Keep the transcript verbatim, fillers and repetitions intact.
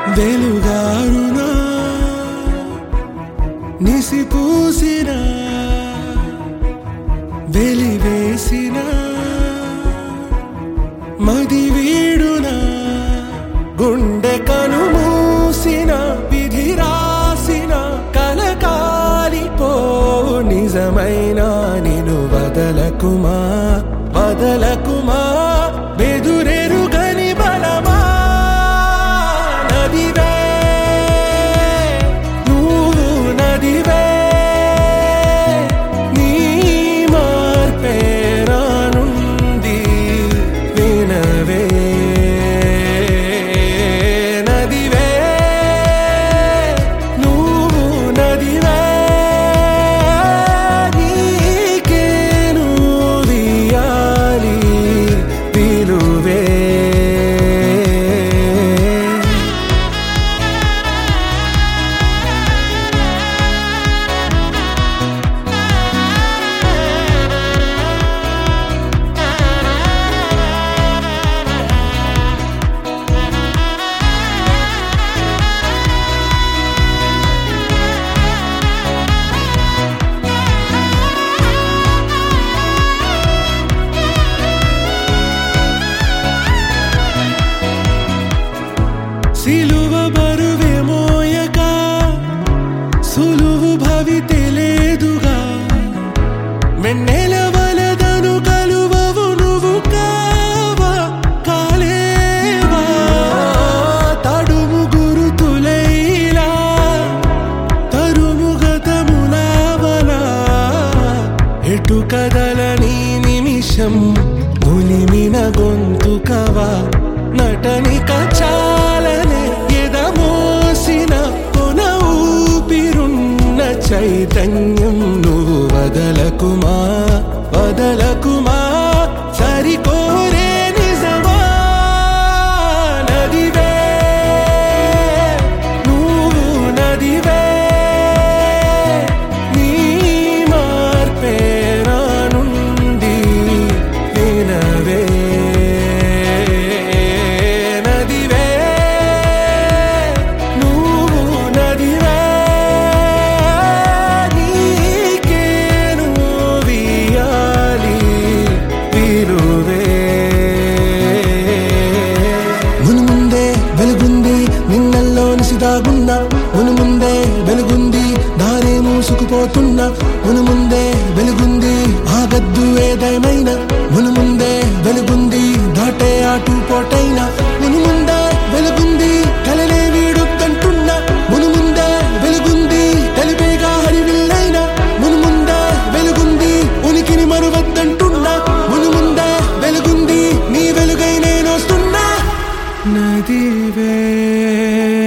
వెలుగారునా నిసిపూసిన వెలివేసిన మది వీడున గుండె కనుమూసిన విధి రాసిన కలకాలిపోవు నిజమైన నిను వదలకుమా వదలకుమా బెదురెరుగని బలమా నదివే నువ్వు నదివే నీ మార్పే రానుంది వినవే నదివే నువ్వు నదివే నీకేను వియాలి పిలువే సిలువ బరువే మోయక సులువు భవితే లేదుగా మెన్నెల వలదను కలువవు నువ్వు కావా కాలేవా తడుము గురుతులైలా తరుము గతములావలా ఎటు కదలని నిమిషం ఒలిమిన గొంతుకవా నటనిక చాలనే ఎదమోసిన కొన ఊపిరున్న చైతన్యం నువ్వు వదలకుమా వదలకుమా సరికోరే నిజమా నదివే నువ్వు నదివే నీ మార్పే రానుంది వినవే దాగున్నా మును ముందే వెలుగుంది దారే మూసుకుపోతున్నా మును ముందే వెలుగుంది ఆగద్దు ఏదేమైనా మును ముందే వెలుగుంది దాటే ఆటు పోటైనా మును ముందే వెలుగుంది కలలే వీడుతంటున్నా మును ముందే వెలుగుంది కలిపేగా హరివిల్లైనా మును ముందే వెలుగుంది ఉనికిని మరువద్దంటున్నా మును ముందే వెలుగుంది నీ వెలుగై నేనొస్తున్నా నదివే